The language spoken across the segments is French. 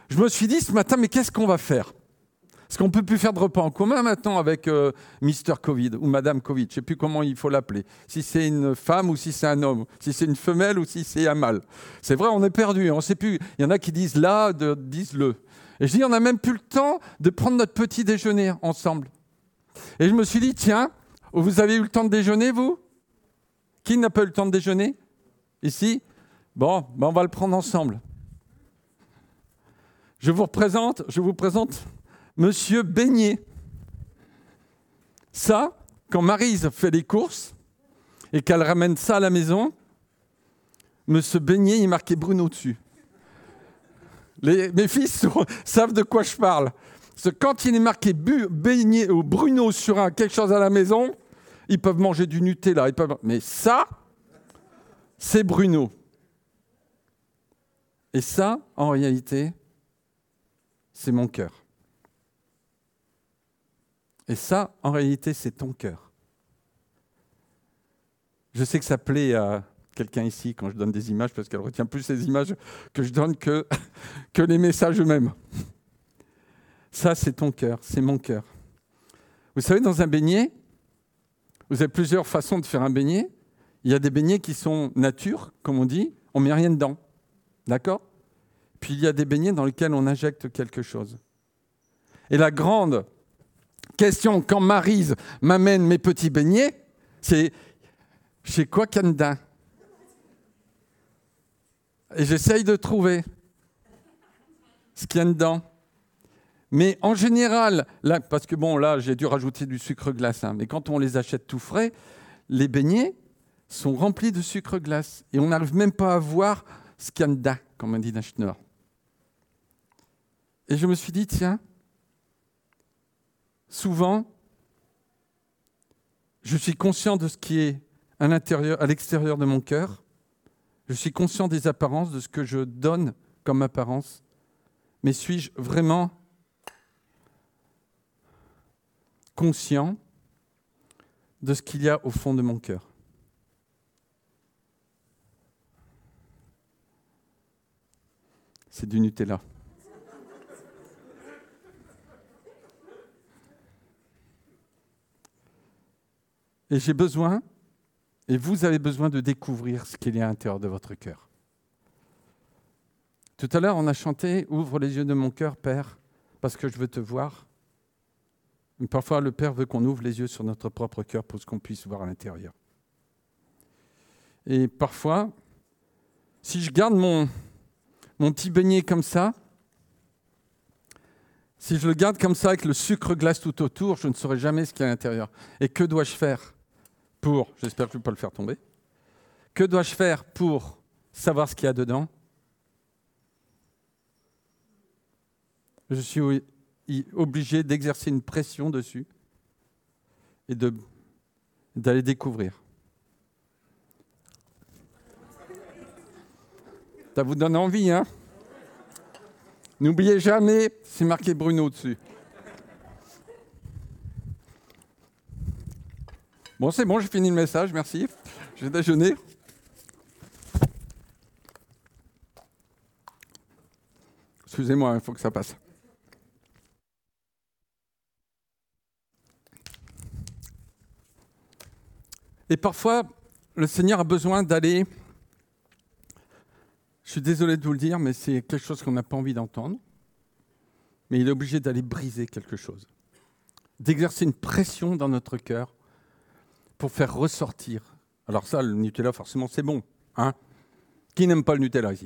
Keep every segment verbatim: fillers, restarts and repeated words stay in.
je me suis dit ce matin, mais qu'est-ce qu'on va faire? Parce qu'on ne peut plus faire de repas en commun maintenant avec euh, Mister Covid ou Madame Covid. Je ne sais plus comment il faut l'appeler. Si c'est une femme ou si c'est un homme. Si c'est une femelle ou si c'est un mâle. C'est vrai, on est perdu. On ne sait plus. Il y en a qui disent là, de, disent le. Et je dis, on n'a même plus le temps de prendre notre petit déjeuner ensemble. Et je me suis dit, tiens, vous avez eu le temps de déjeuner, vous? Qui n'a pas eu le temps de déjeuner? Ici? Bon, ben on va le prendre ensemble. Je vous représente, je vous présente Monsieur Beignet. Ça, quand Maryse fait les courses et qu'elle ramène ça à la maison, Monsieur Beignet, il est marqué Bruno dessus. Les, mes fils sont, savent de quoi je parle. Parce que quand il est marqué bu, Beignet ou Bruno sur un, quelque chose à la maison, ils peuvent manger du Nutella. Ils peuvent... Mais ça, c'est Bruno. Et ça, en réalité, c'est mon cœur. Et ça, en réalité, c'est ton cœur. Je sais que ça plaît à quelqu'un ici quand je donne des images, parce qu'elle retient plus les images que je donne que, que les messages eux-mêmes. Ça, c'est ton cœur, c'est mon cœur. Vous savez, dans un beignet, vous avez plusieurs façons de faire un beignet. Il y a des beignets qui sont nature, comme on dit, on ne met rien dedans. D'accord ? Puis il y a des beignets dans lesquels on injecte quelque chose. Et la grande question, quand Maryse m'amène mes petits beignets, c'est chez quoi qu'il y a dedans ? Et j'essaye de trouver ce qu'il y a dedans. Mais en général, là, parce que bon, là, j'ai dû rajouter du sucre glace, hein, mais quand on les achète tout frais, les beignets sont remplis de sucre glace. Et on n'arrive même pas à voir ce qu'il y a dedans, comme on dit d'un schnorr. Et je me suis dit, tiens, souvent, je suis conscient de ce qui est à l'intérieur, à l'extérieur de mon cœur. Je suis conscient des apparences, de ce que je donne comme apparence. Mais suis-je vraiment conscient de ce qu'il y a au fond de mon cœur? C'est du Nutella. Et j'ai besoin, et vous avez besoin de découvrir ce qu'il y a à l'intérieur de votre cœur. Tout à l'heure, on a chanté « Ouvre les yeux de mon cœur, Père, parce que je veux te voir ». Mais parfois, le Père veut qu'on ouvre les yeux sur notre propre cœur pour qu'on puisse voir à l'intérieur. Et parfois, si je garde mon, mon petit beignet comme ça, si je le garde comme ça avec le sucre glace tout autour, je ne saurai jamais ce qu'il y a à l'intérieur. Et que dois-je faire pour, j'espère que je ne vais pas le faire tomber, que dois-je faire pour savoir ce qu'il y a dedans? Je suis obligé d'exercer une pression dessus et de, d'aller découvrir. Ça vous donne envie, hein? N'oubliez jamais, c'est marqué Bruno dessus. Bon, c'est bon, j'ai fini le message, merci. Je vais déjeuner. Excusez-moi, il faut que ça passe. Et parfois, le Seigneur a besoin d'aller, je suis désolé de vous le dire, mais c'est quelque chose qu'on n'a pas envie d'entendre, mais il est obligé d'aller briser quelque chose, d'exercer une pression dans notre cœur pour faire ressortir. Alors ça, le Nutella, forcément, c'est bon. Hein ? Qui n'aime pas le Nutella ici ?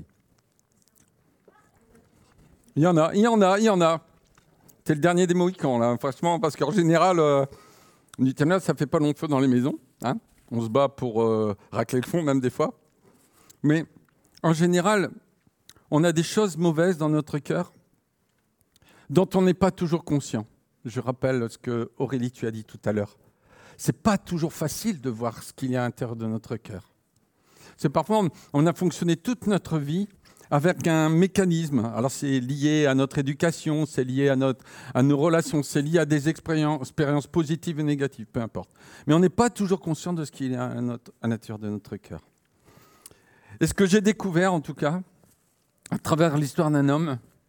Il y en a, il y en a, il y en a. C'est le dernier des Mohicans, là, franchement, parce qu'en général, euh, le Nutella, ça ne fait pas long feu dans les maisons. Hein ? On se bat pour euh, racler le fond, même des fois. Mais en général, on a des choses mauvaises dans notre cœur dont on n'est pas toujours conscient. Je rappelle ce que Aurélie, tu as dit tout à l'heure. C'est pas toujours facile de voir ce qu'il y a à l'intérieur de notre cœur. C'est parfois, on a fonctionné toute notre vie avec un mécanisme. Alors c'est lié à notre éducation, c'est lié à, notre, à nos relations, c'est lié à des expériences, expériences positives et négatives, peu importe. Mais on n'est pas toujours conscient de ce qu'il y a à, notre, à l'intérieur de notre cœur. Et ce que j'ai découvert, en tout cas, à travers l'histoire d'un homme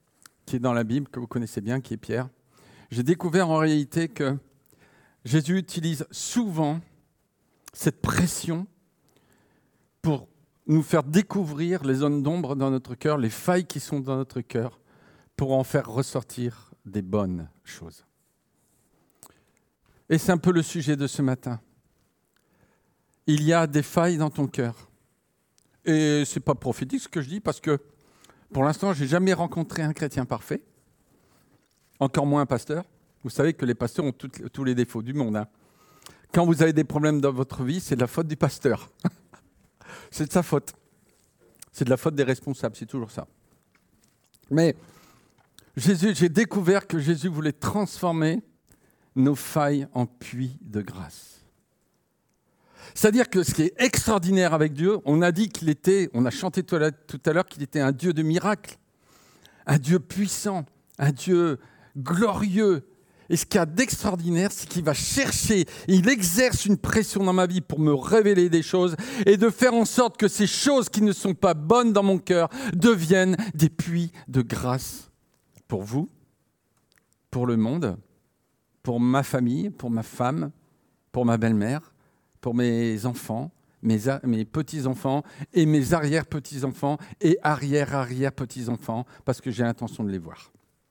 qui est dans la Bible, que vous connaissez bien, qui est Pierre, j'ai découvert en réalité que Jésus utilise souvent cette pression pour nous faire découvrir les zones d'ombre dans notre cœur, les failles qui sont dans notre cœur, pour en faire ressortir des bonnes choses. Et c'est un peu le sujet de ce matin. Il y a des failles dans ton cœur. Et ce n'est pas prophétique ce que je dis, parce que pour l'instant, je n'ai jamais rencontré un chrétien parfait, encore moins un pasteur. Vous savez que les pasteurs ont tout, tous les défauts du monde. Hein. Quand vous avez des problèmes dans votre vie, c'est de la faute du pasteur. C'est de sa faute. C'est de la faute des responsables, c'est toujours ça. Mais Jésus, j'ai découvert que Jésus voulait transformer nos failles en puits de grâce. C'est-à-dire que ce qui est extraordinaire avec Dieu, on a dit qu'il était, on a chanté tout à l'heure qu'il était un Dieu de miracles, un Dieu puissant, un Dieu glorieux. Et ce qu'il y a d'extraordinaire, c'est qu'il va chercher, il exerce une pression dans ma vie pour me révéler des choses et de faire en sorte que ces choses qui ne sont pas bonnes dans mon cœur deviennent des puits de grâce pour vous, pour le monde, pour ma famille, pour ma femme, pour ma belle-mère, pour mes enfants, mes, a- mes petits-enfants et mes arrière-petits-enfants et arrière-arrière-petits-enfants, parce que j'ai l'intention de les voir.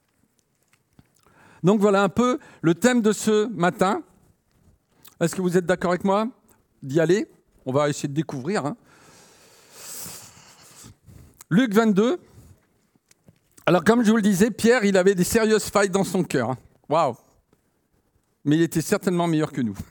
Donc voilà un peu le thème de ce matin. Est-ce que vous êtes d'accord avec moi d'y aller ? On va essayer de découvrir. Hein. Luc vingt-deux. Alors comme je vous le disais, Pierre, il avait des sérieuses failles dans son cœur. Hein. Waouh ! Mais il était certainement meilleur que nous.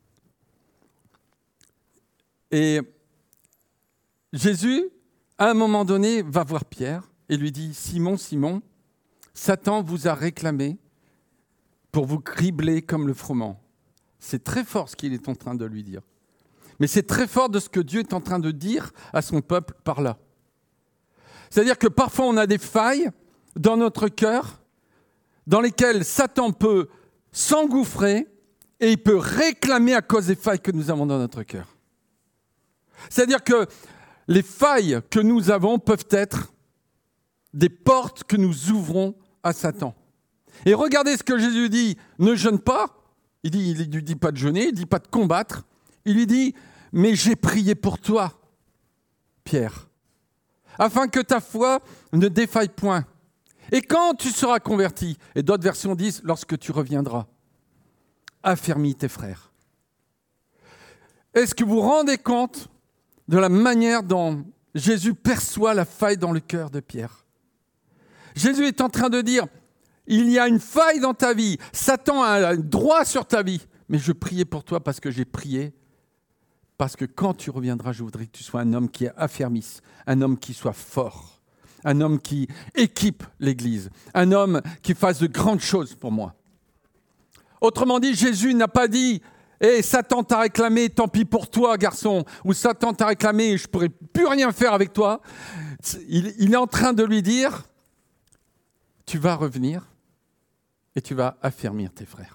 Et Jésus, à un moment donné, va voir Pierre et lui dit « Simon, Simon, Satan vous a réclamé pour vous cribler comme le froment. » C'est très fort ce qu'il est en train de lui dire. Mais c'est très fort de ce que Dieu est en train de dire à son peuple par là. C'est-à-dire que parfois on a des failles dans notre cœur dans lesquelles Satan peut s'engouffrer et il peut réclamer à cause des failles que nous avons dans notre cœur. C'est-à-dire que les failles que nous avons peuvent être des portes que nous ouvrons à Satan. Et regardez ce que Jésus dit, ne jeûne pas. Il dit, il lui dit pas de jeûner, il dit pas de combattre. Il lui dit, mais j'ai prié pour toi, Pierre, afin que ta foi ne défaille point. Et quand tu seras converti, et d'autres versions disent, lorsque tu reviendras, affermis tes frères. Est-ce que vous vous rendez compte de la manière dont Jésus perçoit la faille dans le cœur de Pierre ? Jésus est en train de dire, il y a une faille dans ta vie, Satan a un droit sur ta vie, mais je priais pour toi parce que j'ai prié, parce que quand tu reviendras, je voudrais que tu sois un homme qui affermisse, un homme qui soit fort, un homme qui équipe l'Église, un homme qui fasse de grandes choses pour moi. Autrement dit, Jésus n'a pas dit « Hé, hey, Satan t'a réclamé, tant pis pour toi, garçon » ou « Satan t'a réclamé, je ne pourrai plus rien faire avec toi ». Il, il est en train de lui dire « Tu vas revenir et tu vas affermir tes frères ».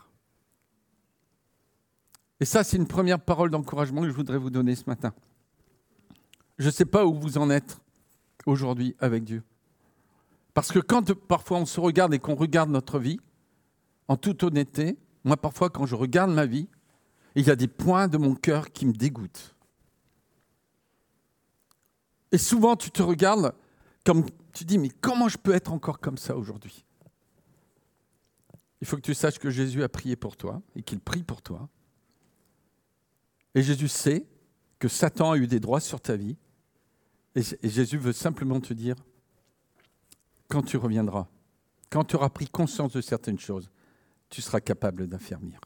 Et ça, c'est une première parole d'encouragement que je voudrais vous donner ce matin. Je ne sais pas où vous en êtes aujourd'hui avec Dieu. Parce que quand parfois on se regarde et qu'on regarde notre vie, en toute honnêteté, moi parfois quand je regarde ma vie, il y a des points de mon cœur qui me dégoûtent. Et souvent tu te regardes comme tu dis, mais comment je peux être encore comme ça aujourd'hui ? Il faut que tu saches que Jésus a prié pour toi et qu'il prie pour toi. Et Jésus sait que Satan a eu des droits sur ta vie. Et Jésus veut simplement te dire, quand tu reviendras, quand tu auras pris conscience de certaines choses, tu seras capable d'affermir.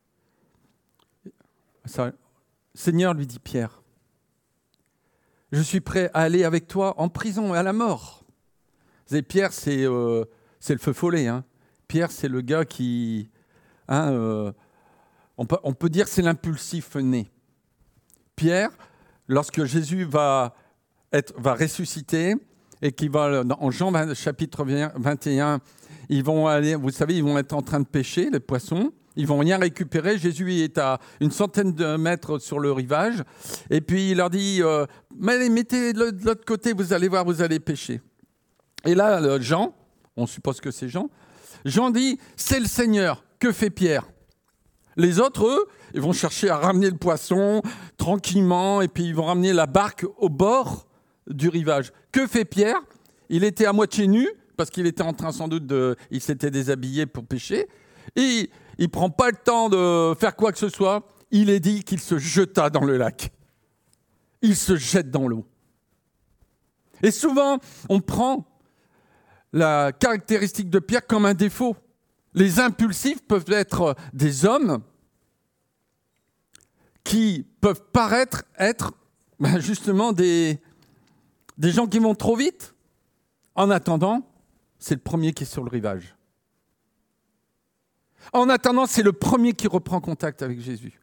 Ça, Seigneur, lui dit Pierre, je suis prêt à aller avec toi en prison et à la mort. Vous savez, Pierre, c'est, euh, c'est le feu follet. Hein. Pierre, c'est le gars qui... Hein, euh, on, peut, on peut dire que c'est l'impulsif né. Pierre, lorsque Jésus va, être, va ressusciter et qu'il va, en Jean vingt, chapitre vingt et un, ils vont aller, vous savez, ils vont être en train de pêcher, les poissons, ils vont rien récupérer. Jésus est à une centaine de mètres sur le rivage et puis il leur dit, euh, mais mettez de l'autre côté, vous allez voir, vous allez pêcher. Et là, Jean, On suppose que c'est Jean. Jean dit, c'est le Seigneur. Que fait Pierre? Les autres, eux, ils vont chercher à ramener le poisson tranquillement et puis ils vont ramener la barque au bord du rivage. Que fait Pierre? Il était à moitié nu parce qu'il était en train sans doute de... Il s'était déshabillé pour pêcher. Et il ne prend pas le temps de faire quoi que ce soit. Il est dit qu'il se jeta dans le lac. Il se jette dans l'eau. Et souvent, on prend la caractéristique de Pierre comme un défaut. Les impulsifs peuvent être des hommes qui peuvent paraître être ben justement des, des gens qui vont trop vite. En attendant, c'est le premier qui est sur le rivage. En attendant, c'est le premier qui reprend contact avec Jésus.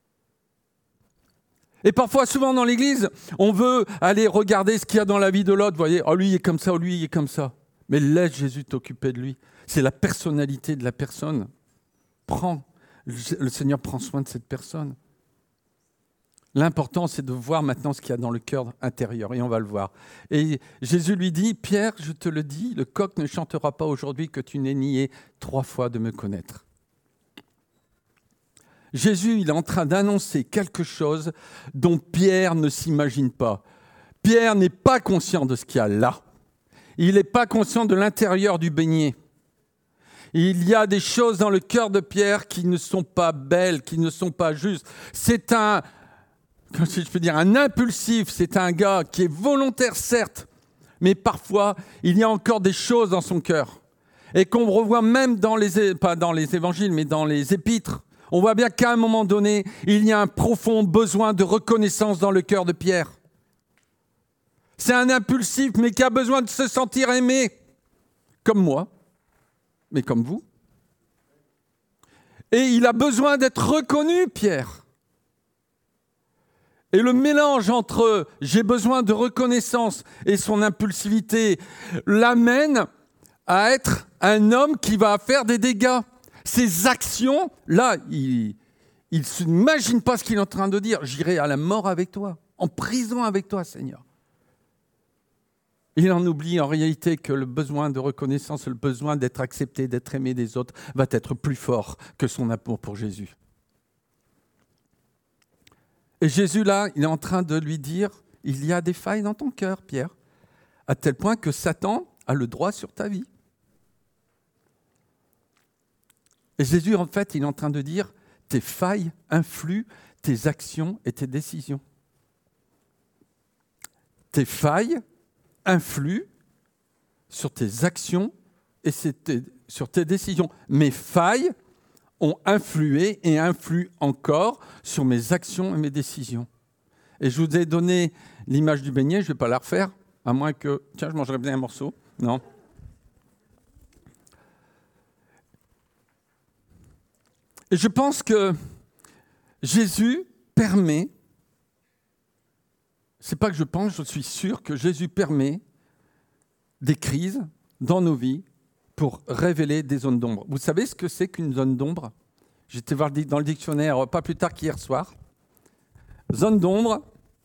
Et parfois, souvent dans l'église, on veut aller regarder ce qu'il y a dans la vie de l'autre. Vous voyez, oh lui il est comme ça, oh lui il est comme ça. Mais laisse Jésus t'occuper de lui. C'est la personnalité de la personne. Prends, le Seigneur prend soin de cette personne. L'important, c'est de voir maintenant ce qu'il y a dans le cœur intérieur, et on va le voir. Et Jésus lui dit, Pierre, je te le dis, le coq ne chantera pas aujourd'hui que tu n'aies nié trois fois de me connaître. Jésus, il est en train d'annoncer quelque chose dont Pierre ne s'imagine pas. Pierre n'est pas conscient de ce qu'il y a là. Il n'est pas conscient de l'intérieur du beignet. Il y a des choses dans le cœur de Pierre qui ne sont pas belles, qui ne sont pas justes. C'est un, si je peux dire, un impulsif, c'est un gars qui est volontaire, certes, mais parfois, il y a encore des choses dans son cœur. Et qu'on revoit même dans les, pas dans les évangiles, mais dans les épîtres. On voit bien qu'à un moment donné, il y a un profond besoin de reconnaissance dans le cœur de Pierre. C'est un impulsif, mais qui a besoin de se sentir aimé, comme moi, mais comme vous. Et il a besoin d'être reconnu, Pierre. Et le mélange entre j'ai besoin de reconnaissance et son impulsivité l'amène à être un homme qui va faire des dégâts. Ses actions, là, il ne s'imagine pas ce qu'il est en train de dire. J'irai à la mort avec toi, en prison avec toi, Seigneur. Il en oublie en réalité que le besoin de reconnaissance, le besoin d'être accepté, d'être aimé des autres, va être plus fort que son amour pour Jésus. Et Jésus, là, il est en train de lui dire, il y a des failles dans ton cœur, Pierre, à tel point que Satan a le droit sur ta vie. Et Jésus, en fait, il est en train de dire, tes failles influent tes actions et tes décisions. Tes failles influent sur tes actions et sur tes décisions. Mes failles ont influé et influent encore sur mes actions et mes décisions. Et je vous ai donné l'image du beignet, je ne vais pas la refaire, à moins que... Tiens, je mangerais bien un morceau. Non. Et je pense que Jésus permet, c'est pas que je pense, je suis sûr que Jésus permet des crises dans nos vies pour révéler des zones d'ombre. Vous savez ce que c'est qu'une zone d'ombre? J'étais voir dans le dictionnaire pas plus tard qu'hier soir. Zone d'ombre,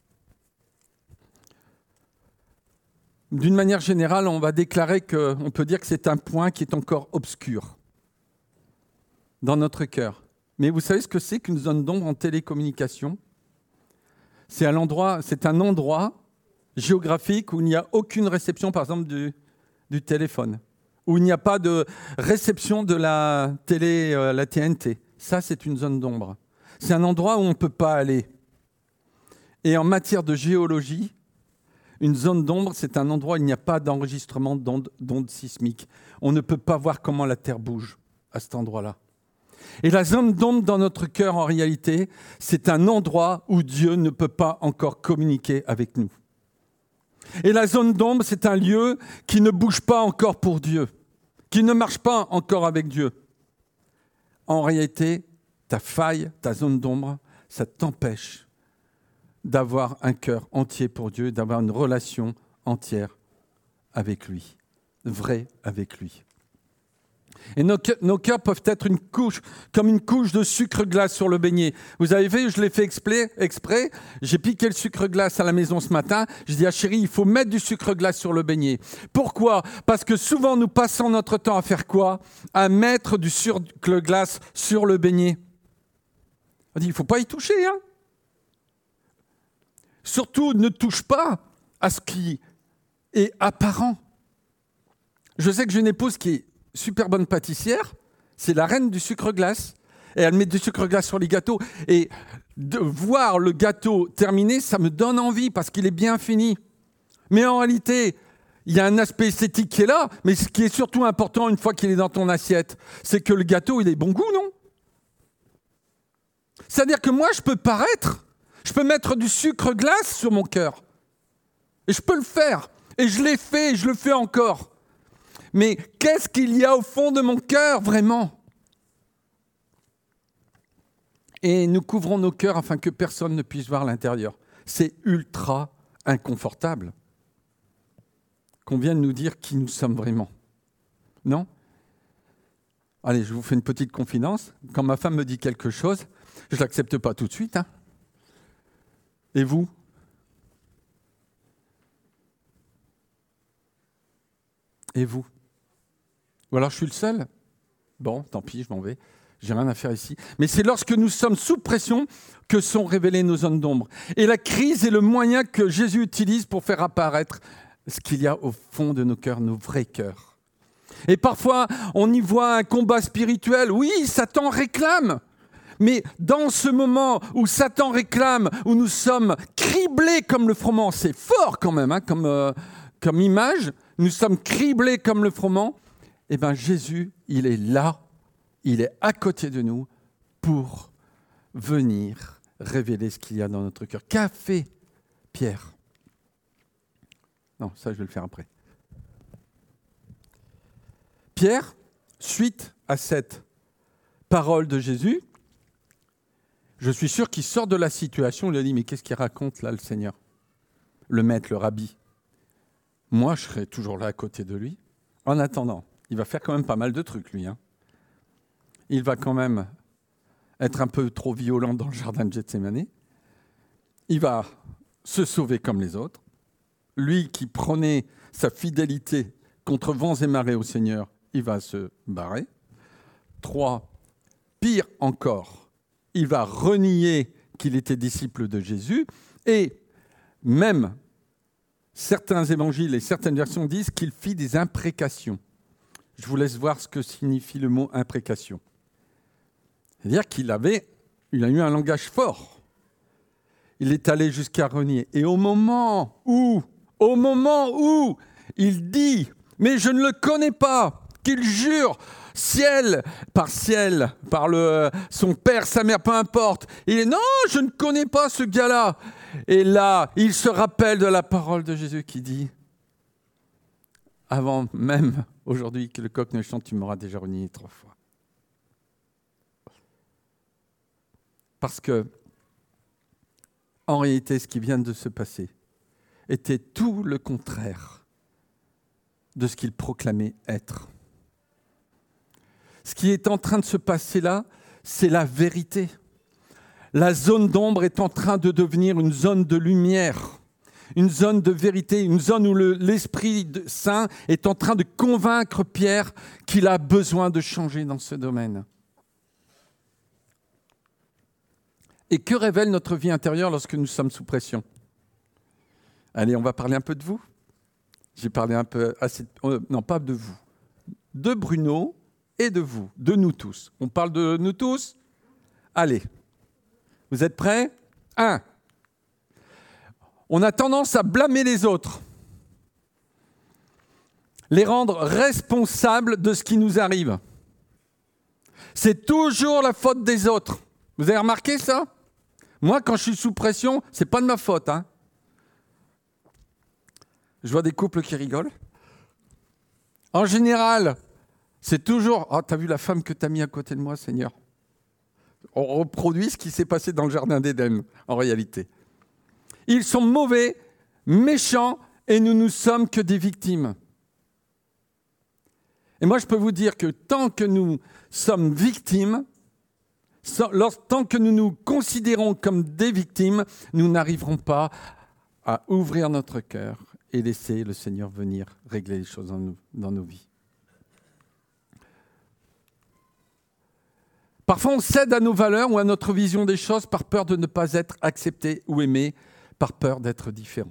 d'une manière générale, on va déclarer que, on peut dire que c'est un point qui est encore obscur dans notre cœur. Mais vous savez ce que c'est qu'une zone d'ombre en télécommunication? C'est, à l'endroit, c'est un endroit géographique où il n'y a aucune réception, par exemple, du, du téléphone, où il n'y a pas de réception de la télé, euh, la T N T. Ça, c'est une zone d'ombre. C'est un endroit où on ne peut pas aller. Et en matière de géologie, une zone d'ombre, c'est un endroit où il n'y a pas d'enregistrement d'ondes, d'ondes sismiques. On ne peut pas voir comment la Terre bouge à cet endroit-là. Et la zone d'ombre dans notre cœur, en réalité, c'est un endroit où Dieu ne peut pas encore communiquer avec nous. Et la zone d'ombre, c'est un lieu qui ne bouge pas encore pour Dieu, qui ne marche pas encore avec Dieu. En réalité, ta faille, ta zone d'ombre, ça t'empêche d'avoir un cœur entier pour Dieu, d'avoir une relation entière avec lui, vraie avec lui. Et nos, nos cœurs peuvent être une couche, comme une couche de sucre glace sur le beignet. Vous avez vu, je l'ai fait exprès, exprès. J'ai piqué le sucre glace à la maison ce matin. Je dis à chérie, il faut mettre du sucre glace sur le beignet. Pourquoi ? Parce que souvent, nous passons notre temps à faire quoi ? À mettre du sucre glace sur le beignet. On dit, il ne faut pas y toucher. Hein ? Surtout, ne touche pas à ce qui est apparent. Je sais que j'ai une épouse qui est super bonne pâtissière, c'est la reine du sucre glace. Et elle met du sucre glace sur les gâteaux. Et de voir le gâteau terminé, ça me donne envie parce qu'il est bien fini. Mais en réalité, il y a un aspect esthétique qui est là, mais ce qui est surtout important une fois qu'il est dans ton assiette, c'est que le gâteau, il ait bon goût, non ? C'est-à-dire que moi, je peux paraître, je peux mettre du sucre glace sur mon cœur. Et je peux le faire. Et je l'ai fait et je le fais encore. Mais qu'est-ce qu'il y a au fond de mon cœur, vraiment ? Et nous couvrons nos cœurs afin que personne ne puisse voir l'intérieur. C'est ultra inconfortable qu'on vienne nous dire qui nous sommes vraiment. Non ? Allez, je vous fais une petite confidence. Quand ma femme me dit quelque chose, je ne l'accepte pas tout de suite. Hein. Et vous ? Et vous ? Ou alors je suis le seul ? Bon, tant pis, je m'en vais. J'ai rien à faire ici. Mais c'est lorsque nous sommes sous pression que sont révélées nos zones d'ombre. Et la crise est le moyen que Jésus utilise pour faire apparaître ce qu'il y a au fond de nos cœurs, nos vrais cœurs. Et parfois, on y voit un combat spirituel. Oui, Satan réclame. Mais dans ce moment où Satan réclame, où nous sommes criblés comme le froment, c'est fort quand même, hein, comme, euh, comme image, nous sommes criblés comme le froment, eh bien Jésus, il est là, il est à côté de nous pour venir révéler ce qu'il y a dans notre cœur. Qu'a fait Pierre ? Non, ça je vais le faire après. Pierre, suite à cette parole de Jésus, je suis sûr qu'il sort de la situation, il a dit, mais qu'est-ce qu'il raconte là le Seigneur ? Le maître, le rabbi. Moi, je serai toujours là à côté de lui. En attendant, il va faire quand même pas mal de trucs, lui. Hein. Il va quand même être un peu trop violent dans le jardin de Gethsémani. Il va se sauver comme les autres. Lui qui prenait sa fidélité contre vents et marées au Seigneur, il va se barrer. Trois, pire encore, il va renier qu'il était disciple de Jésus. Et même certains évangiles et certaines versions disent qu'il fit des imprécations. Je vous laisse voir ce que signifie le mot imprécation. C'est-à-dire qu'il avait, il a eu un langage fort. Il est allé jusqu'à renier. Et au moment où, au moment où il dit, mais je ne le connais pas, qu'il jure, ciel par ciel, par le, son père, sa mère, peu importe. Il est, non, je ne connais pas ce gars-là. Et là, il se rappelle de la parole de Jésus qui dit, avant même aujourd'hui que le coq ne chante, tu m'auras déjà renié trois fois. Parce que, en réalité, ce qui vient de se passer était tout le contraire de ce qu'il proclamait être. Ce qui est en train de se passer là, c'est la vérité. La zone d'ombre est en train de devenir une zone de lumière, une zone de vérité, une zone où le, l'Esprit Saint est en train de convaincre Pierre qu'il a besoin de changer dans ce domaine. Et que révèle notre vie intérieure lorsque nous sommes sous pression ? Allez, on va parler un peu de vous. J'ai parlé un peu, assez, euh, non pas de vous, de Bruno et de vous, de nous tous. On parle de nous tous ? Allez, vous êtes prêts ? Un. On a tendance à blâmer les autres, les rendre responsables de ce qui nous arrive. C'est toujours la faute des autres. Vous avez remarqué ça ? Moi, quand je suis sous pression, c'est pas de ma faute. Hein. Je vois des couples qui rigolent. En général, c'est toujours « Oh, t'as vu la femme que t'as mis à côté de moi, Seigneur ?» On reproduit ce qui s'est passé dans le jardin d'Éden, en réalité. Ils sont mauvais, méchants, et nous ne sommes que des victimes. Et moi, je peux vous dire que tant que nous sommes victimes, tant que nous nous considérons comme des victimes, nous n'arriverons pas à ouvrir notre cœur et laisser le Seigneur venir régler les choses dans, nous, dans nos vies. Parfois, on cède à nos valeurs ou à notre vision des choses par peur de ne pas être accepté ou aimé, par peur d'être différent.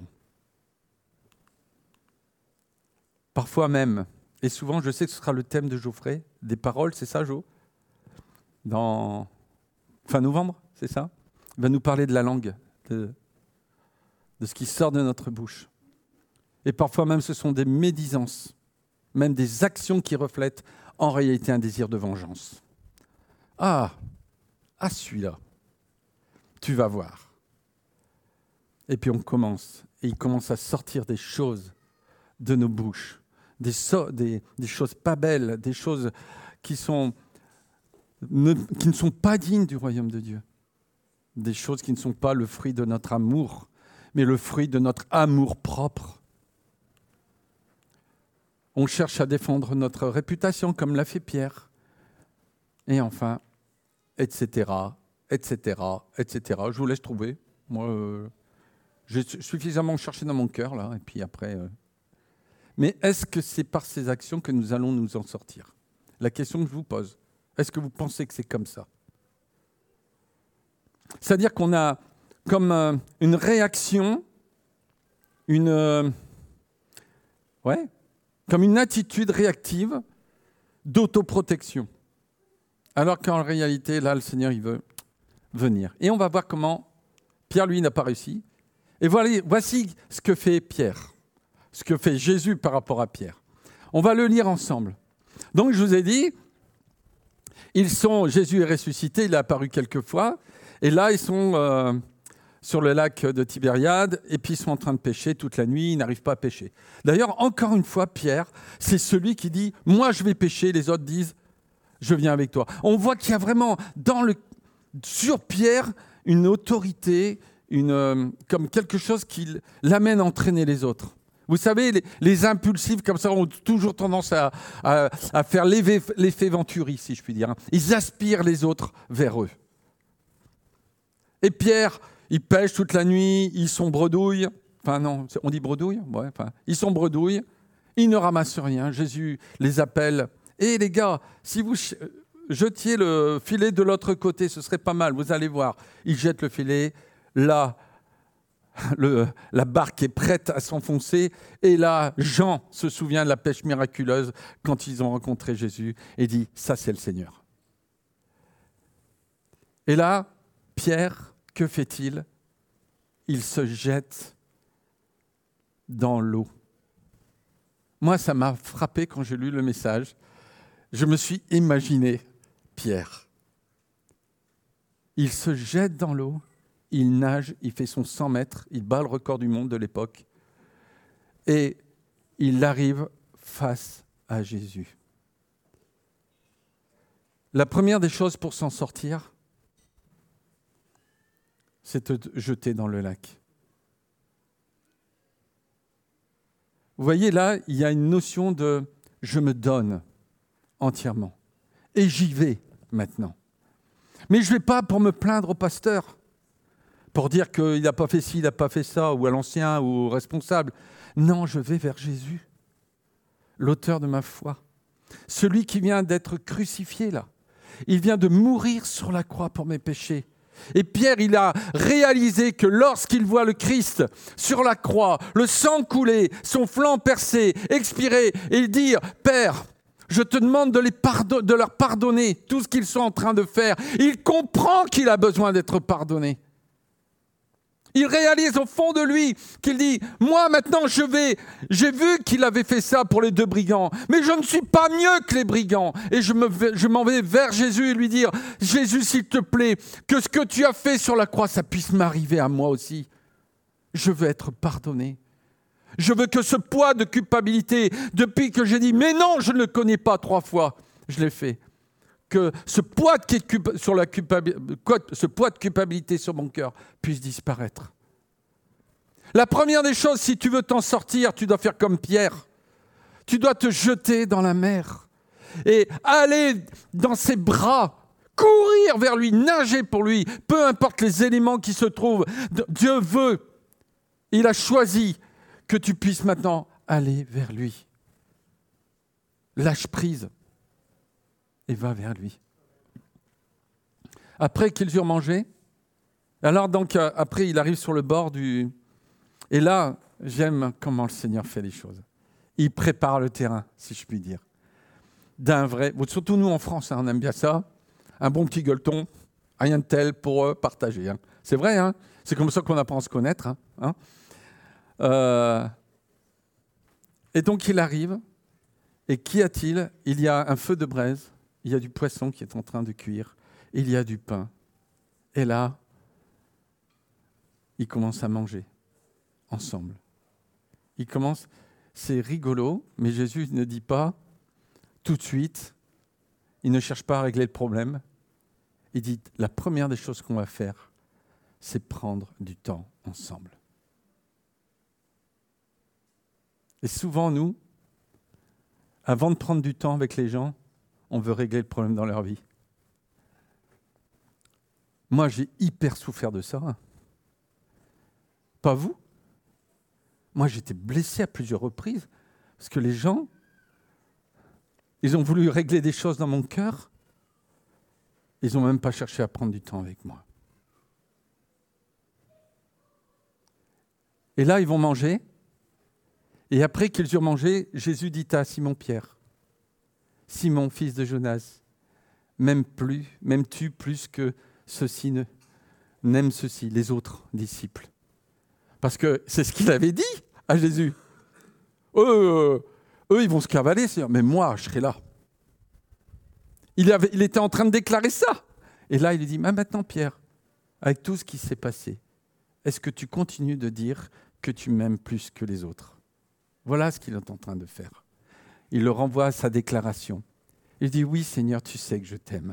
Parfois même, et souvent, je sais que ce sera le thème de Geoffrey, des paroles, c'est ça, Jo ? Dans fin novembre, c'est ça ? Il va nous parler de la langue, de, de ce qui sort de notre bouche. Et parfois même, ce sont des médisances, même des actions qui reflètent en réalité un désir de vengeance. Ah, ah celui-là, tu vas voir. Et puis on commence, et il commence à sortir des choses de nos bouches, des, so- des, des choses pas belles, des choses qui, sont, ne, qui ne sont pas dignes du royaume de Dieu, des choses qui ne sont pas le fruit de notre amour, mais le fruit de notre amour propre. On cherche à défendre notre réputation comme l'a fait Pierre. Et enfin, et cetera, et cetera, et cetera. Je vous laisse trouver. Moi, euh, j'ai suffisamment cherché dans mon cœur, là, et puis après... Euh... Mais est-ce que c'est par ces actions que nous allons nous en sortir ? La question que je vous pose, est-ce que vous pensez que c'est comme ça ? C'est-à-dire qu'on a comme euh, une réaction, une... Euh, ouais, comme une attitude réactive d'autoprotection. Alors qu'en réalité, là, le Seigneur, il veut venir. Et on va voir comment Pierre, lui, n'a pas réussi. Et voilà, voici ce que fait Pierre, ce que fait Jésus par rapport à Pierre. On va le lire ensemble. Donc, je vous ai dit, ils sont, Jésus est ressuscité, il est apparu quelques fois, et là, ils sont euh, sur le lac de Tibériade, et puis ils sont en train de pêcher toute la nuit, ils n'arrivent pas à pêcher. D'ailleurs, encore une fois, Pierre, c'est celui qui dit « Moi, je vais pêcher », les autres disent « Je viens avec toi ». On voit qu'il y a vraiment dans le, sur Pierre une autorité, une, euh, comme quelque chose qui l'amène à entraîner les autres. Vous savez, les, les impulsifs comme ça ont toujours tendance à, à, à faire l'effet, l'effet Venturi, si je puis dire. Ils aspirent les autres vers eux. Et Pierre, il pêche toute la nuit, ils sont bredouilles. Enfin non, on dit bredouille ? Ouais, enfin, ils sont bredouilles, ils ne ramassent rien. Jésus les appelle. Et les gars, si vous jetiez le filet de l'autre côté, ce serait pas mal, vous allez voir. Ils jettent le filet, là, le, la barque est prête à s'enfoncer. Et là, Jean se souvient de la pêche miraculeuse quand ils ont rencontré Jésus et dit, ça c'est le Seigneur. Et là, Pierre, que fait-il ? Il se jette dans l'eau. Moi, ça m'a frappé quand j'ai lu le message. Je me suis imaginé Pierre. Il se jette dans l'eau, il nage, il fait son cent mètres, il bat le record du monde de l'époque et il arrive face à Jésus. La première des choses pour s'en sortir, c'est de te jeter dans le lac. Vous voyez là, il y a une notion de « je me donne » entièrement. Et j'y vais maintenant. Mais je ne vais pas pour me plaindre au pasteur, pour dire qu'il n'a pas fait ci, il n'a pas fait ça, ou à l'ancien, ou au responsable. Non, je vais vers Jésus, l'auteur de ma foi. Celui qui vient d'être crucifié là. Il vient de mourir sur la croix pour mes péchés. Et Pierre, il a réalisé que lorsqu'il voit le Christ sur la croix, le sang couler, son flanc percé, expirer, et dire « Père, je te demande de, les pardon- de leur pardonner tout ce qu'ils sont en train de faire. » Il comprend qu'il a besoin d'être pardonné. Il réalise au fond de lui qu'il dit « Moi, maintenant, je vais... J'ai vu qu'il avait fait ça pour les deux brigands, mais je ne suis pas mieux que les brigands. » Et je, me vais, je m'en vais vers Jésus et lui dire « Jésus, s'il te plaît, que ce que tu as fait sur la croix, ça puisse m'arriver à moi aussi. Je veux être pardonné. Je veux que ce poids de culpabilité, depuis que j'ai dit « Mais non, je ne le connais pas trois fois, je l'ai fait. » Que ce poids, de, sur la ce poids de culpabilité sur mon cœur puisse disparaître. La première des choses, si tu veux t'en sortir, tu dois faire comme Pierre. Tu dois te jeter dans la mer. et aller dans ses bras, courir vers lui, nager pour lui, peu importe les éléments qui se trouvent. Dieu veut, il a choisi que tu puisses maintenant aller vers lui. Lâche prise et va vers lui. Après qu'ils eurent mangé, alors donc euh, après il arrive sur le bord du... Et là, j'aime comment le Seigneur fait les choses. Il prépare le terrain, si je puis dire. D'un vrai... Surtout nous en France, hein, on aime bien ça. Un bon petit gueuleton, rien de tel pour euh, partager. Hein. C'est vrai, hein, c'est comme ça qu'on apprend à se connaître. Hein, hein. Euh... Et donc il arrive, et qu'y a-t-il ? Il y a un feu de braise, il y a du poisson qui est en train de cuire, il y a du pain. Et là, ils commencent à manger ensemble. Ils commencent, c'est rigolo, mais Jésus ne dit pas tout de suite, il ne cherche pas à régler le problème. Il dit, la première des choses qu'on va faire, c'est prendre du temps ensemble. Et souvent, nous, avant de prendre du temps avec les gens, on veut régler le problème dans leur vie. Moi, j'ai hyper souffert de ça. Pas vous ? Moi, j'étais blessé à plusieurs reprises parce que les gens, ils ont voulu régler des choses dans mon cœur. Ils n'ont même pas cherché à prendre du temps avec moi. Et là, ils vont manger. Et après qu'ils eurent mangé, Jésus dit à Simon-Pierre, « Simon, fils de Jonas, m'aimes plus, m'aimes-tu plus que ceux-ci ne, n'aiment ceux-ci, les autres disciples ?» Parce que c'est ce qu'il avait dit à Jésus. Eux, eux ils vont se cavaler, mais moi, je serai là. Il, avait, il était en train de déclarer ça. Et là, il lui dit, mais maintenant, Pierre, avec tout ce qui s'est passé, est-ce que tu continues de dire que tu m'aimes plus que les autres ? Voilà ce qu'il est en train de faire. Il le renvoie à sa déclaration. Il dit, oui, Seigneur, tu sais que je t'aime.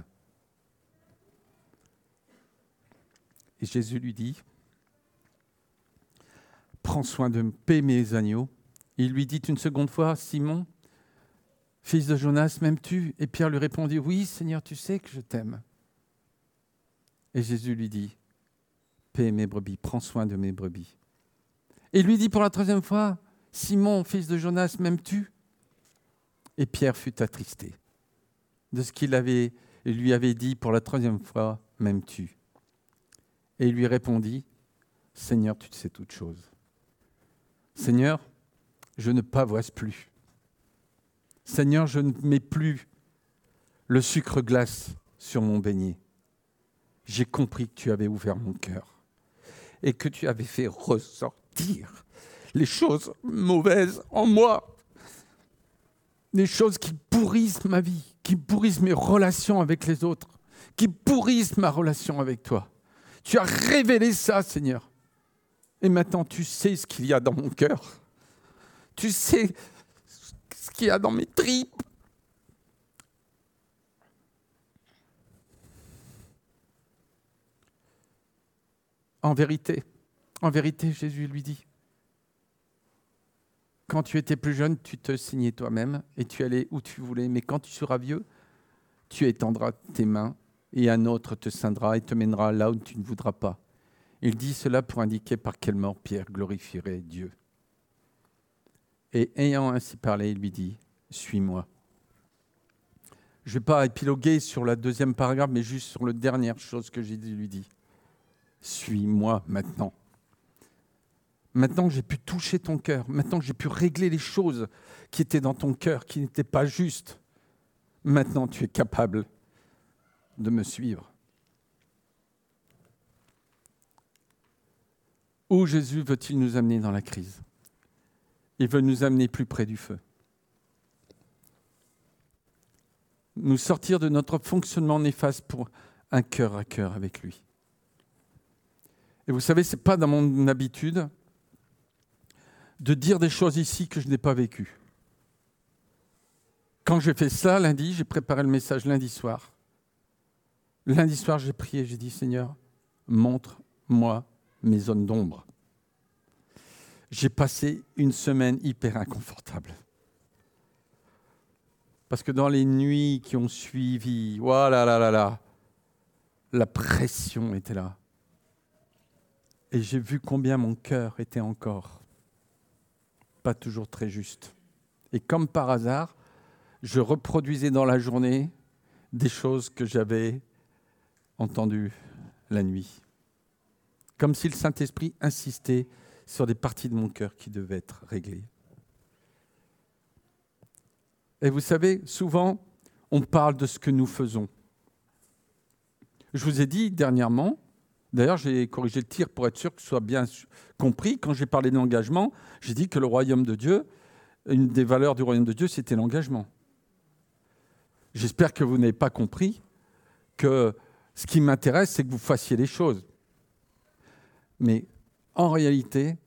Et Jésus lui dit, prends soin de paix mes agneaux. Il lui dit une seconde fois, Simon, fils de Jonas, m'aimes-tu ? Et Pierre lui répondit, oui, Seigneur, tu sais que je t'aime. Et Jésus lui dit, paix mes brebis, prends soin de mes brebis. Et il lui dit pour la troisième fois, Simon, fils de Jonas, m'aimes-tu ? Et Pierre fut attristé de ce qu'il avait, lui avait dit pour la troisième fois, m'aimes-tu ? Et il lui répondit, Seigneur, tu sais toutes choses. Seigneur, je ne pavoise plus. Seigneur, je ne mets plus le sucre glace sur mon beignet. J'ai compris que tu avais ouvert mon cœur et que tu avais fait ressortir les choses mauvaises en moi, les choses qui pourrissent ma vie, qui pourrissent mes relations avec les autres, qui pourrissent ma relation avec toi. Tu as révélé ça, Seigneur. Et maintenant, tu sais ce qu'il y a dans mon cœur. Tu sais ce qu'il y a dans mes tripes. En vérité, en vérité, Jésus lui dit, quand tu étais plus jeune, tu te saignais toi-même et tu allais où tu voulais. Mais quand tu seras vieux, tu étendras tes mains et un autre te ceindra et te mènera là où tu ne voudras pas. Il dit cela pour indiquer par quelle mort Pierre glorifierait Dieu. Et ayant ainsi parlé, il lui dit, suis-moi. Je ne vais pas épiloguer sur la deuxième paragraphe, mais juste sur la dernière chose que Jésus lui dit. Suis-moi maintenant. Maintenant que j'ai pu toucher ton cœur, maintenant que j'ai pu régler les choses qui étaient dans ton cœur, qui n'étaient pas justes, maintenant tu es capable de me suivre. Où Jésus veut-il nous amener dans la crise ? Il veut nous amener plus près du feu. Nous sortir de notre fonctionnement néfaste pour un cœur à cœur avec lui. Et vous savez, ce n'est pas dans mon habitude de dire des choses ici que je n'ai pas vécues. Quand j'ai fait ça lundi, j'ai préparé le message lundi soir. Lundi soir, j'ai prié, j'ai dit, Seigneur, montre-moi mes zones d'ombre. J'ai passé une semaine hyper inconfortable. Parce que dans les nuits qui ont suivi, voilà, là, là, là, la pression était là. Et j'ai vu combien mon cœur était encore pas toujours très juste. Et comme par hasard, je reproduisais dans la journée des choses que j'avais entendues la nuit. Comme si le Saint-Esprit insistait sur des parties de mon cœur qui devaient être réglées. Et vous savez, souvent, on parle de ce que nous faisons. Je vous ai dit dernièrement, d'ailleurs j'ai corrigé le tir pour être sûr que ce soit bien compris, quand j'ai parlé d'engagement, j'ai dit que le royaume de Dieu, une des valeurs du royaume de Dieu, c'était l'engagement. J'espère que vous n'avez pas compris que ce qui m'intéresse, c'est que vous fassiez les choses. Mais en réalité,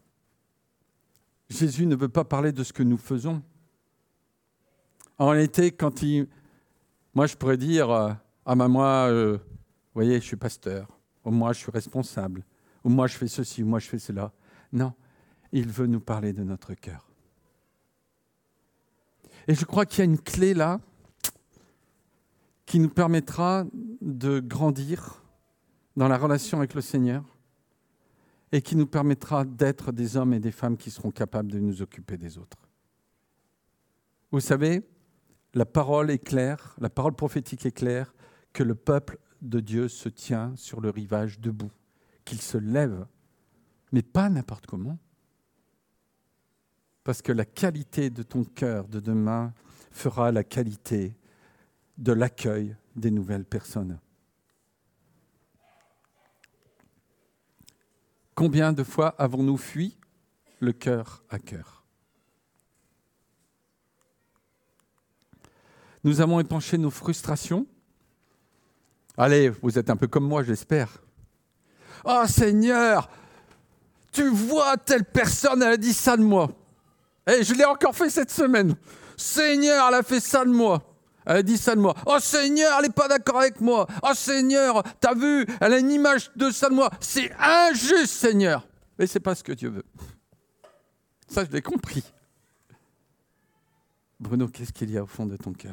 Jésus ne veut pas parler de ce que nous faisons. En réalité, quand il... Moi, je pourrais dire, euh, ah ben moi, euh, vous voyez, je suis pasteur, ou moi, je suis responsable, ou moi, je fais ceci, ou moi, je fais cela. Non, il veut nous parler de notre cœur. Et je crois qu'il y a une clé là qui nous permettra de grandir dans la relation avec le Seigneur et qui nous permettra d'être des hommes et des femmes qui seront capables de nous occuper des autres. Vous savez, la parole est claire, la parole prophétique est claire, que le peuple de Dieu se tient sur le rivage debout, qu'il se lève, mais pas n'importe comment. Parce que la qualité de ton cœur de demain fera la qualité de l'accueil des nouvelles personnes. Combien de fois avons-nous fui le cœur à cœur ? Nous avons épanché nos frustrations. Allez, vous êtes un peu comme moi, j'espère. « Oh Seigneur, tu vois, telle personne, elle a dit ça de moi. Et je l'ai encore fait cette semaine. Seigneur, elle a fait ça de moi. Elle a dit ça de moi. Oh Seigneur, elle n'est pas d'accord avec moi. Oh Seigneur, t'as vu, elle a une image de ça de moi. C'est injuste, Seigneur. » Mais ce n'est pas ce que Dieu veut. Ça, je l'ai compris. Bruno, qu'est-ce qu'il y a au fond de ton cœur ?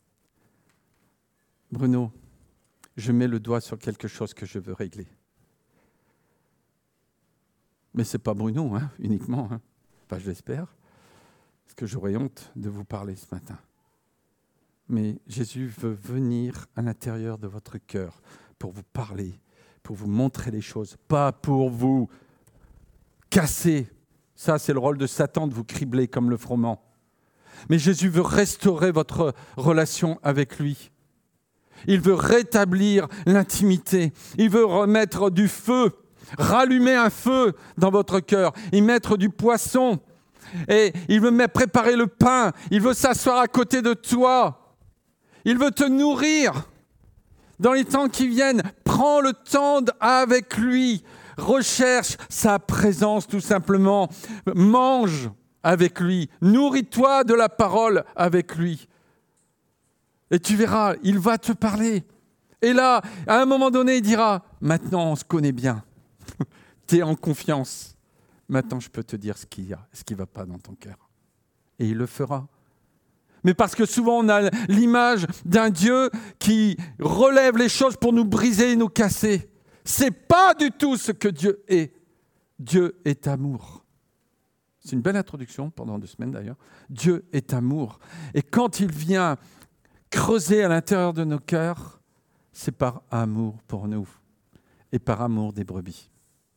Bruno, je mets le doigt sur quelque chose que je veux régler. Mais ce n'est pas Bruno, hein, uniquement. Hein. Enfin, je l'espère. Parce que j'aurais honte de vous parler ce matin. Mais Jésus veut venir à l'intérieur de votre cœur pour vous parler, pour vous montrer les choses, pas pour vous casser. Ça, c'est le rôle de Satan, de vous cribler comme le froment. Mais Jésus veut restaurer votre relation avec lui. Il veut rétablir l'intimité. Il veut remettre du feu, rallumer un feu dans votre cœur, y mettre du poisson. Et il veut même préparer le pain. Il veut s'asseoir à côté de toi. Il veut te nourrir. Dans les temps qui viennent, prends le temps avec lui. Recherche sa présence tout simplement. Mange avec lui. Nourris-toi de la parole avec lui. Et tu verras, il va te parler. Et là, à un moment donné, il dira, maintenant on se connaît bien. Tu es en confiance. Maintenant, je peux te dire ce qu'il y a, ce qui ne va pas dans ton cœur. Et il le fera. Mais parce que souvent, on a l'image d'un Dieu qui relève les choses pour nous briser et nous casser. Ce n'est pas du tout ce que Dieu est. Dieu est amour. C'est une belle introduction, pendant deux semaines d'ailleurs. Dieu est amour. Et quand il vient creuser à l'intérieur de nos cœurs, c'est par amour pour nous et par amour des brebis.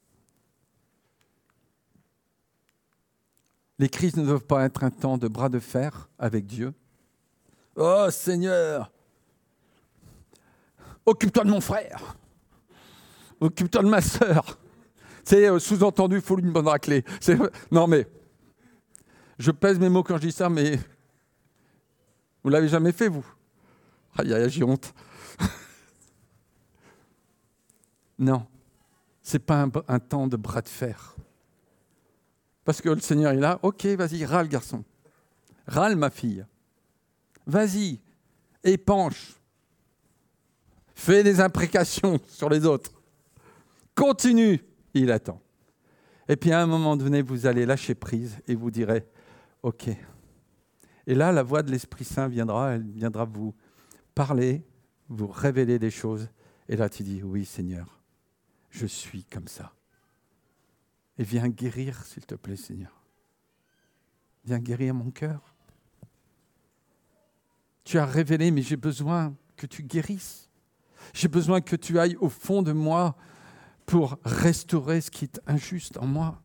Les crises ne doivent pas être un temps de bras de fer avec Dieu. Oh Seigneur, occupe-toi de mon frère, occupe-toi de ma sœur. C'est euh, sous-entendu, il faut lui une bonne raclée. C'est... Non mais, je pèse mes mots quand je dis ça, mais vous ne l'avez jamais fait, vous ? Aïe, aïe, j'ai honte. Non, ce n'est pas un, un temps de bras de fer. Parce que le Seigneur est là, ok, vas-y, râle garçon, râle ma fille, vas-y, épanche, fais des imprécations sur les autres, continue, il attend. Et puis à un moment donné, vous allez lâcher prise et vous direz, ok, Et là, la voix de l'Esprit Saint viendra, elle viendra vous parler, vous révéler des choses. Et là, tu dis, oui Seigneur, je suis comme ça. Et viens guérir, s'il te plaît, Seigneur. Viens guérir mon cœur. Tu as révélé, mais j'ai besoin que tu guérisses. J'ai besoin que tu ailles au fond de moi pour restaurer ce qui est injuste en moi.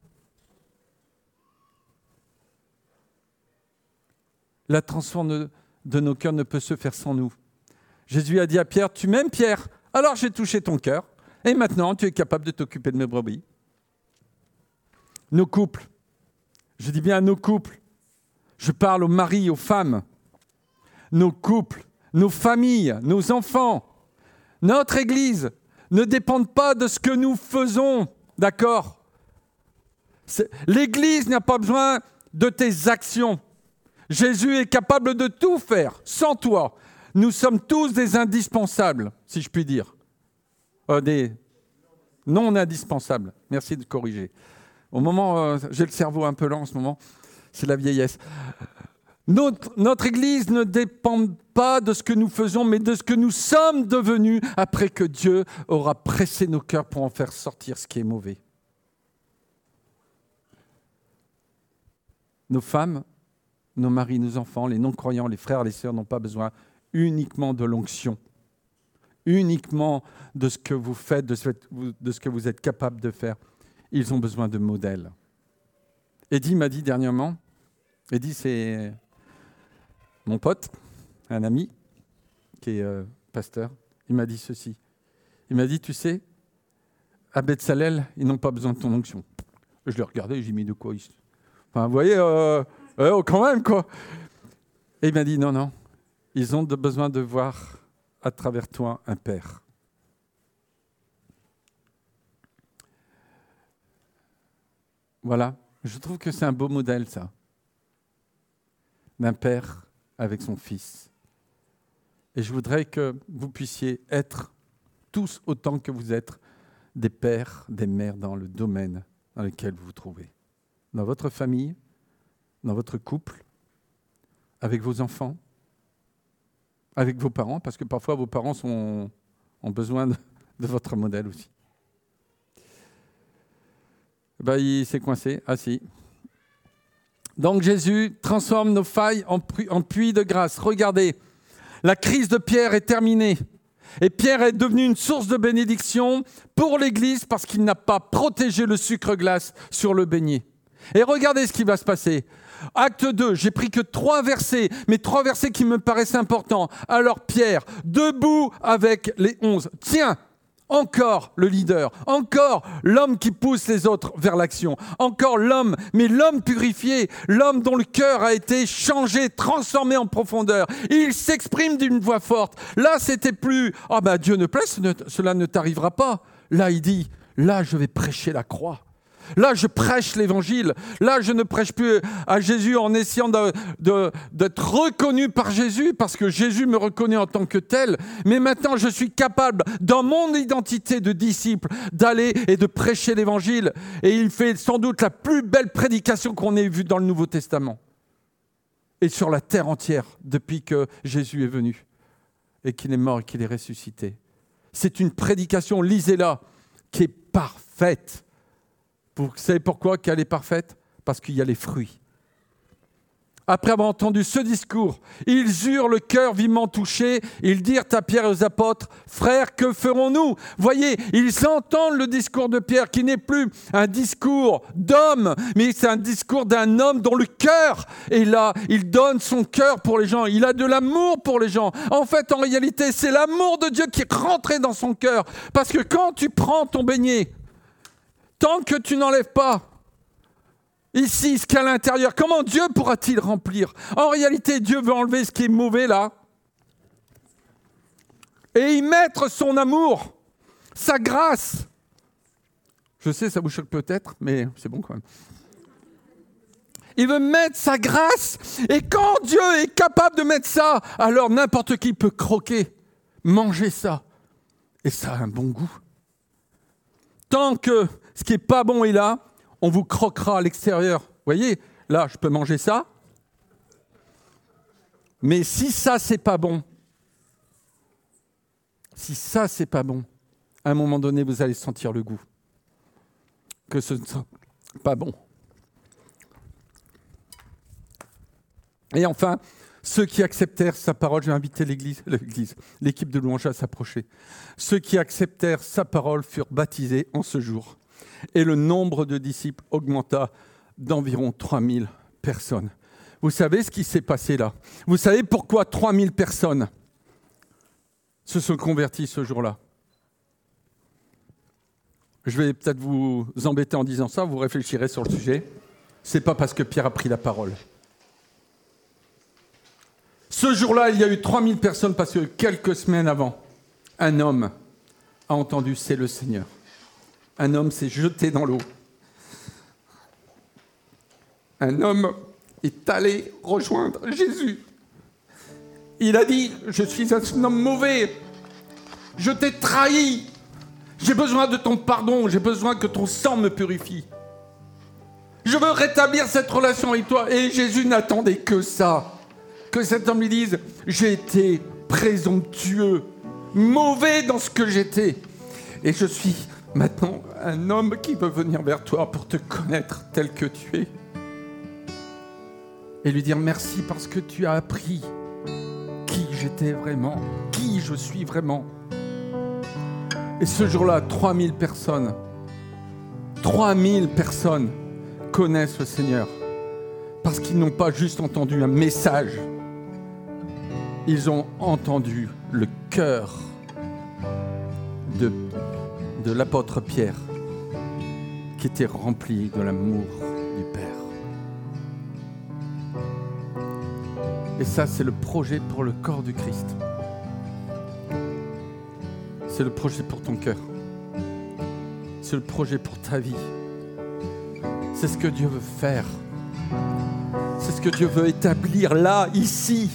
La transformation de nos cœurs ne peut se faire sans nous. Jésus a dit à Pierre, tu m'aimes Pierre, alors j'ai touché ton cœur, et maintenant tu es capable de t'occuper de mes brebis. Nos couples, je dis bien nos couples, je parle aux maris, aux femmes, nos couples, nos familles, nos enfants, notre Église ne dépendent pas de ce que nous faisons, d'accord ? C'est, L'Église n'a pas besoin de tes actions. Jésus est capable de tout faire sans toi. Nous sommes tous des indispensables, si je puis dire. Euh, des non indispensables. Merci de corriger. Au moment, euh, j'ai le cerveau un peu lent en ce moment, c'est la vieillesse. Notre, notre Église ne dépend pas de ce que nous faisons, mais de ce que nous sommes devenus après que Dieu aura pressé nos cœurs pour en faire sortir ce qui est mauvais. Nos femmes, nos maris, nos enfants, les non-croyants, les frères, les sœurs n'ont pas besoin uniquement de l'onction, uniquement de ce que vous faites, de ce, de ce que vous êtes capable de faire. Ils ont besoin de modèles. Eddie m'a dit dernièrement, Eddie c'est mon pote, un ami qui est euh, pasteur, il m'a dit ceci. Il m'a dit, tu sais, à Beth-Salel, ils n'ont pas besoin de ton onction. Je l'ai regardé, j'ai mis de quoi. Enfin, vous voyez, euh, euh, quand même, quoi. Et il m'a dit, non, non, ils ont de besoin de voir à travers toi un père. Voilà, je trouve que c'est un beau modèle, ça. D'un père avec son fils. Et je voudrais que vous puissiez être, tous autant que vous êtes, des pères, des mères dans le domaine dans lequel vous vous trouvez. Dans votre famille, dans votre couple, avec vos enfants, avec vos parents, parce que parfois vos parents sont, ont besoin de, de votre modèle aussi. Ben, il s'est coincé. Ah si. Donc Jésus transforme nos failles en, en puits de grâce. Regardez, la crise de Pierre est terminée. Et Pierre est devenu une source de bénédiction pour l'Église parce qu'il n'a pas protégé le sucre glace sur le beignet. Et regardez ce qui va se passer. Acte deux, j'ai pris que trois versets, mais trois versets qui me paraissent importants. Alors Pierre, debout avec les onze, tiens, encore le leader, encore l'homme qui pousse les autres vers l'action, encore l'homme, mais l'homme purifié, l'homme dont le cœur a été changé, transformé en profondeur. Il s'exprime d'une voix forte. Là, c'était plus « Ah ben Dieu ne plaît, cela ne t'arrivera pas ». Là, il dit « Là, je vais prêcher la croix ». Là, je prêche l'évangile. Là, je ne prêche plus à Jésus en essayant de, de, d'être reconnu par Jésus, parce que Jésus me reconnaît en tant que tel. Mais maintenant, je suis capable, dans mon identité de disciple, d'aller et de prêcher l'évangile. Et il fait sans doute la plus belle prédication qu'on ait vue dans le Nouveau Testament. Et sur la terre entière, depuis que Jésus est venu. Et qu'il est mort et qu'il est ressuscité. C'est une prédication, lisez-la, qui est parfaite. Vous savez pourquoi qu'elle est parfaite ? Parce qu'il y a les fruits. Après avoir entendu ce discours, ils eurent le cœur vivement touché. Ils dirent à Pierre et aux apôtres, « Frères, que ferons-nous » Voyez, ils entendent le discours de Pierre qui n'est plus un discours d'homme, mais c'est un discours d'un homme dont le cœur est là. Il donne son cœur pour les gens. Il a de l'amour pour les gens. En fait, en réalité, c'est l'amour de Dieu qui est rentré dans son cœur. Parce que quand tu prends ton beignet, tant que tu n'enlèves pas ici ce qu'il y a à l'intérieur, comment Dieu pourra-t-il remplir ? En réalité, Dieu veut enlever ce qui est mauvais là et y mettre son amour, sa grâce. Je sais, ça vous choque peut-être, mais c'est bon quand même. Il veut mettre sa grâce, et quand Dieu est capable de mettre ça, alors n'importe qui peut croquer, manger ça, et ça a un bon goût. Tant que ce qui n'est pas bon est là, on vous croquera à l'extérieur. Vous voyez, là, je peux manger ça. Mais si ça, c'est pas bon, si ça, c'est pas bon, à un moment donné, vous allez sentir le goût. Que ce ne soit pas bon. Et enfin, ceux qui acceptèrent sa parole, je vais inviter l'église, l'église, l'équipe de louange à s'approcher. Ceux qui acceptèrent sa parole furent baptisés en ce jour. Et le nombre de disciples augmenta d'environ trois mille personnes. Vous savez ce qui s'est passé là? Vous savez pourquoi trois mille personnes se sont converties ce jour-là? Je vais peut-être vous embêter en disant ça, vous réfléchirez sur le sujet. C'est pas parce que Pierre a pris la parole. Ce jour-là, il y a eu trois mille personnes parce que quelques semaines avant, un homme a entendu « c'est le Seigneur ». Un homme s'est jeté dans l'eau. Un homme est allé rejoindre Jésus. Il a dit « je suis un homme mauvais, je t'ai trahi, j'ai besoin de ton pardon, j'ai besoin que ton sang me purifie. Je veux rétablir cette relation avec toi. » Et Jésus n'attendait que ça. Que cet homme lui dise « j'ai été présomptueux, mauvais dans ce que j'étais. Et je suis maintenant un homme qui veut venir vers toi pour te connaître tel que tu es. » Et lui dire merci parce que tu as appris qui j'étais vraiment, qui je suis vraiment. Et ce jour-là, trois mille personnes, trois mille personnes connaissent le Seigneur parce qu'ils n'ont pas juste entendu un message. Ils ont entendu le cœur de, de l'apôtre Pierre qui était rempli de l'amour du Père. Et ça, c'est le projet pour le corps du Christ. C'est le projet pour ton cœur. C'est le projet pour ta vie. C'est ce que Dieu veut faire. C'est ce que Dieu veut établir là, ici.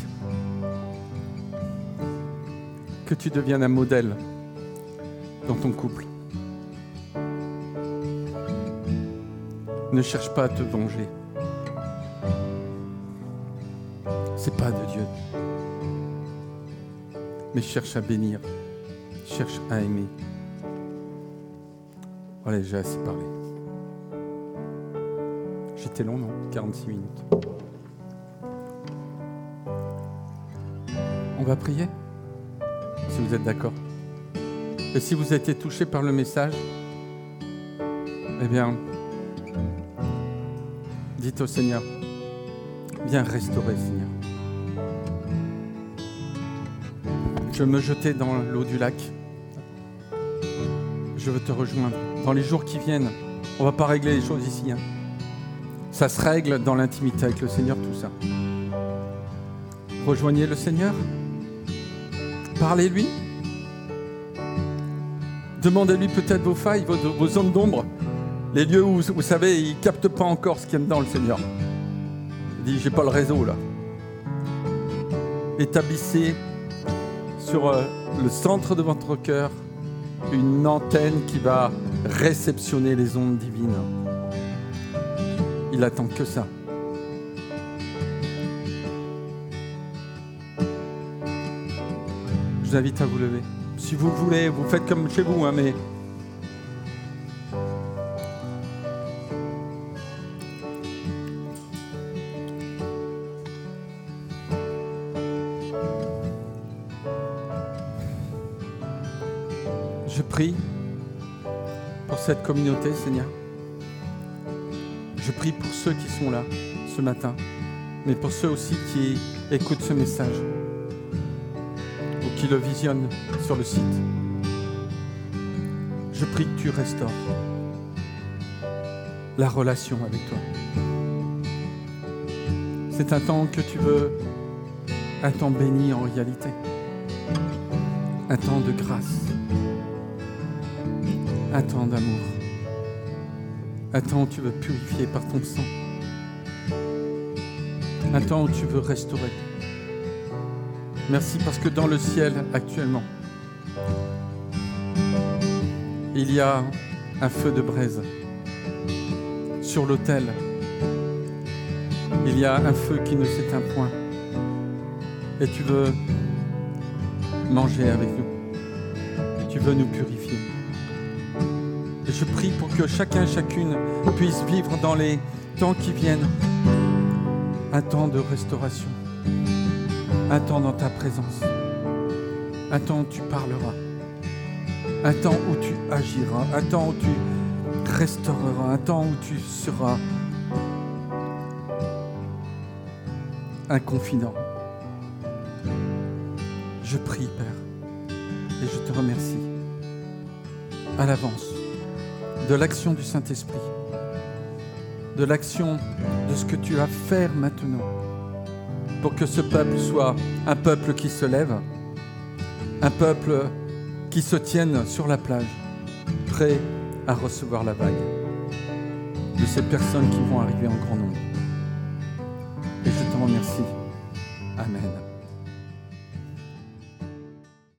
Que tu deviennes un modèle dans ton couple. Ne cherche pas à te venger. C'est pas de Dieu. Mais cherche à bénir. Cherche à aimer. Voilà, j'ai assez parlé. J'étais long, non? quarante-six minutes. On va prier? Si vous êtes d'accord. Et si vous avez été touché par le message, eh bien, dites au Seigneur, viens restaurer, Seigneur. Je veux me jeter dans l'eau du lac. Je veux te rejoindre. Dans les jours qui viennent, on ne va pas régler les choses ici. Hein. Ça se règle dans l'intimité avec le Seigneur, tout ça. Rejoignez le Seigneur. Parlez-lui. Demandez-lui peut-être vos failles, vos, vos zones d'ombre. Les lieux où, vous savez, il ne capte pas encore ce qu'il y a dedans, le Seigneur. Il dit, j'ai pas le réseau, là. Établissez sur euh, le centre de votre cœur une antenne qui va réceptionner les ondes divines. Il attend que ça. Je vous invite à vous lever. Si vous voulez, vous faites comme chez vous, hein, mais je prie pour cette communauté, Seigneur. Je prie pour ceux qui sont là ce matin, mais pour ceux aussi qui écoutent ce message ou qui le visionnent sur le site. Je prie que tu restaures la relation avec toi. C'est un temps que tu veux, un temps béni en réalité, un temps de grâce, un temps d'amour, un temps où tu veux purifier par ton sang, un temps où tu veux restaurer. Merci parce que dans le ciel actuellement, il y a un feu de braise. Sur l'autel, il y a un feu qui ne s'éteint point. et tu veux manger avec nous. Tu veux nous purifier. Et je prie pour que chacun, chacune puisse vivre dans les temps qui viennent un temps de restauration, un temps dans ta présence, un temps où tu parleras, un temps où tu agiras, un temps où tu restaureras, un temps où tu seras un confident. Je prie, Père, et je te remercie à l'avance de l'action du Saint-Esprit, de l'action de ce que tu vas faire maintenant pour que ce peuple soit un peuple qui se lève, un peuple qui se tienne sur la plage, prêt à recevoir la vague de ces personnes qui vont arriver en grand nombre. Et je te remercie. Amen.